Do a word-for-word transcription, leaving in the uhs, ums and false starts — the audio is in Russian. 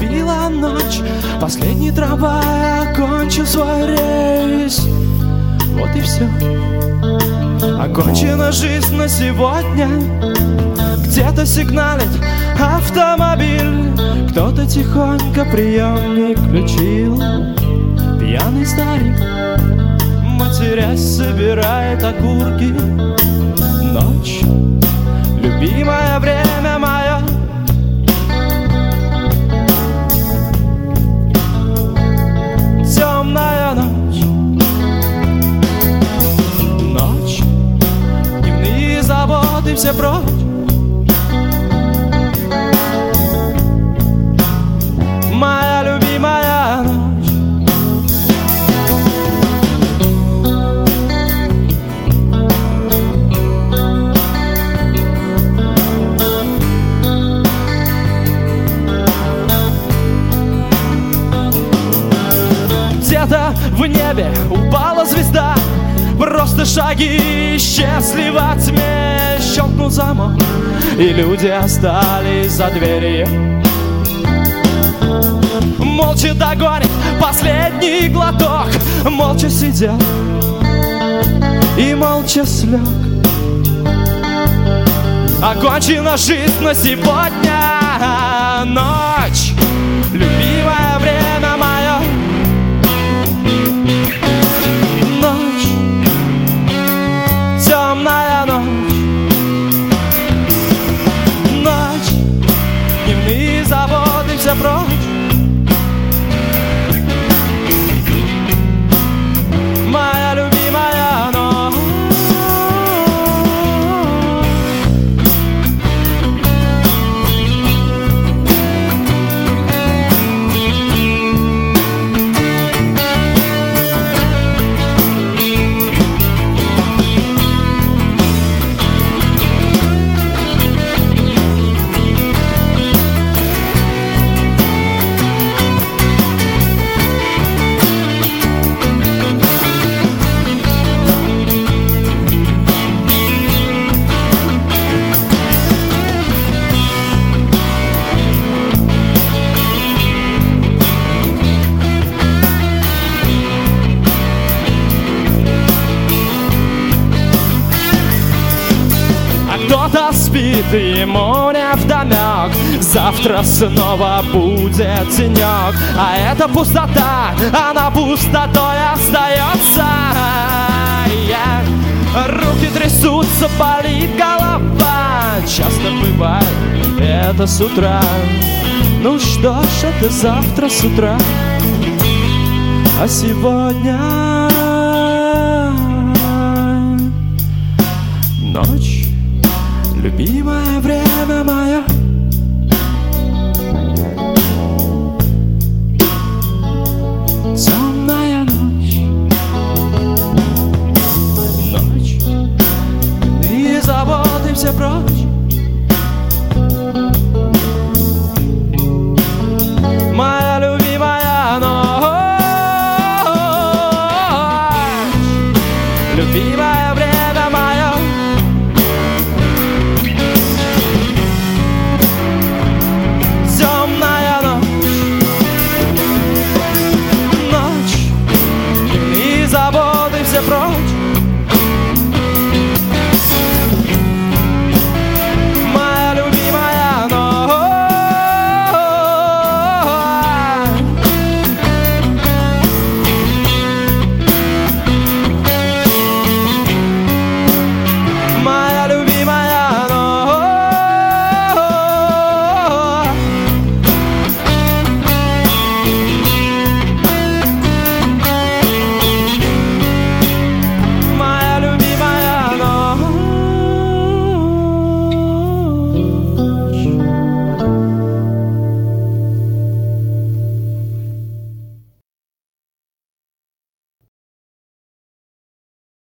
наступила ночь, последний трамвай окончил свой рейс. Вот и все. Окончена жизнь на сегодня. Где-то сигналит автомобиль, кто-то тихонько приемник включил. Пьяный старик, матерясь, собирает окурки. Ночь, любимое время мое. Темная ночь, ночь, дневные заботы все прочь. Моя любимая ночь. Где-то в небе упала звезда, просто шаги исчезли во тьме. Щелкнул замок, и люди остались за дверью. Молча догонит последний глоток, молча сидел и молча слег. Окончена жизнь на сегодня. Ночь, любимое время мое. Ночь, темная ночь. Ночь, дневные заботы все прочь. Моя любимая ночь. Кто-то спит, и ему невдомек, завтра снова будет денек. А эта пустота, она пустотой остается. Yeah. Руки трясутся, болит голова. Часто бывает это с утра. Ну что ж, это завтра с утра. А сегодня ночь, любимое время мое.